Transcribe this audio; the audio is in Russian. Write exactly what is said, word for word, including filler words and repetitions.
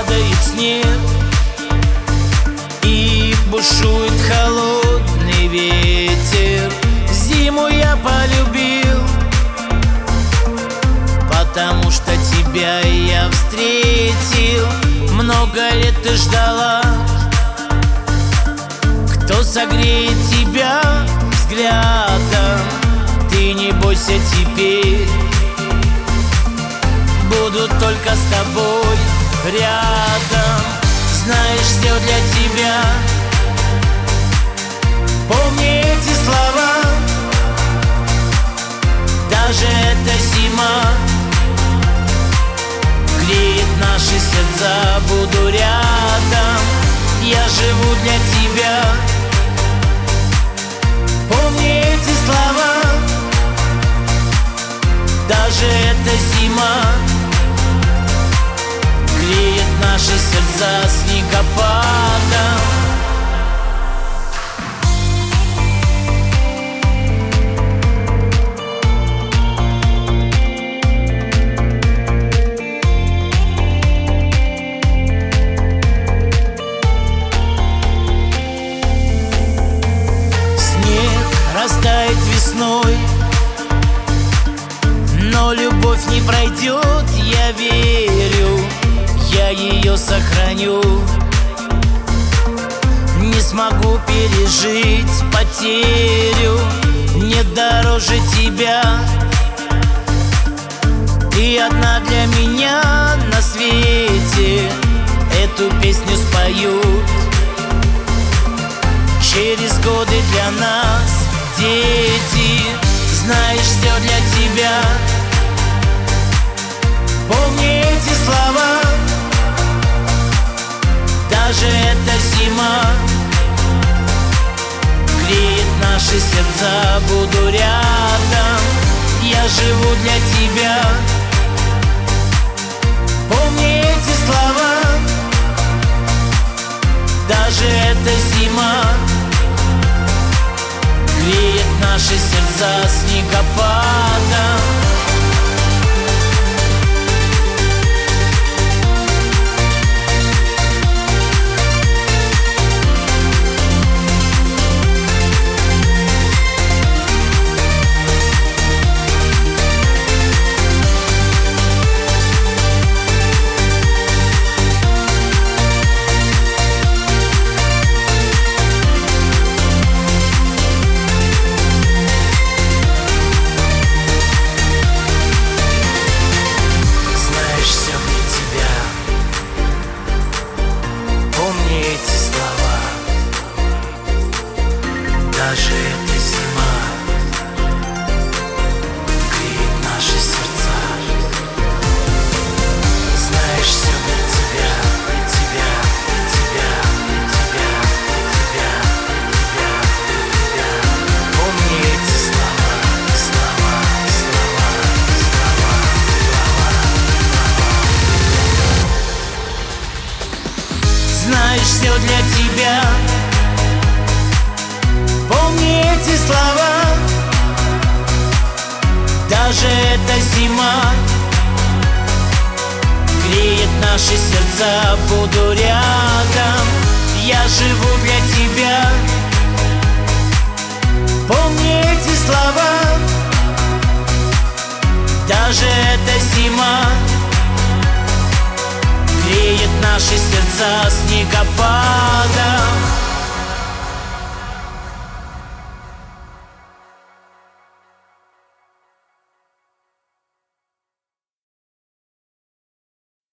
падает снег и бушует холодный ветер. Зиму я полюбил, потому что тебя я встретил. Много лет ты ждала, кто согреет тебя взглядом. Ты не бойся теперь, буду только с тобой рядом. Знаешь, все для тебя, помни эти слова. Даже эта зима греет наши сердца, буду рядом. Я живу для тебя, помни эти слова. Даже эта зима греет наши сердца снегопадом. Растает весной, но любовь не пройдет, я верю, я ее сохраню. Не смогу пережить потерю, нет дороже тебя. Ты одна для меня на свете, эту песню споют через годы для нас. Дети, знаешь, все для тебя, помни эти слова. Даже эта зима греет наши сердца, буду рядом. Я живу для тебя, помни эти слова. Даже эта зима греет наши сердца снегопадом. Даже эта зима греет наши сердца. Знаешь, все для тебя, для тебя, для тебя, для тебя, для тебя, для тебя, для тебя. Помни эти слова, слова, слова, слова, слова, слова. Знаешь, все для тебя, помни эти слова. Даже эта зима греет наши сердца, буду рядом. Я живу для тебя, помни эти слова. Даже эта зима греет наши сердца снегопадом.